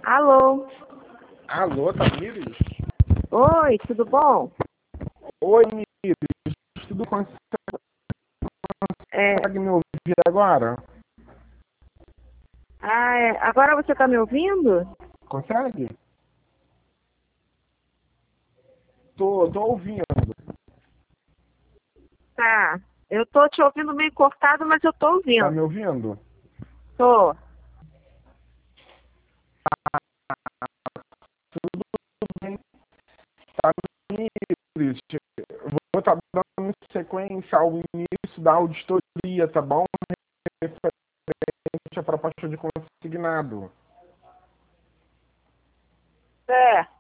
Alô? Alô, Tamires? Oi, tudo bom? Oi, Mires. Tudo consegue É, me ouvir agora? agora você está me ouvindo? Consegue? Tô ouvindo. Tá. Eu tô te ouvindo meio cortado, mas eu tô Tá ouvindo. me ouvindo? Tô. Tamires, vou estar dando sequência ao início da auditoria, tá bom? Referente à proposta de consignado. É.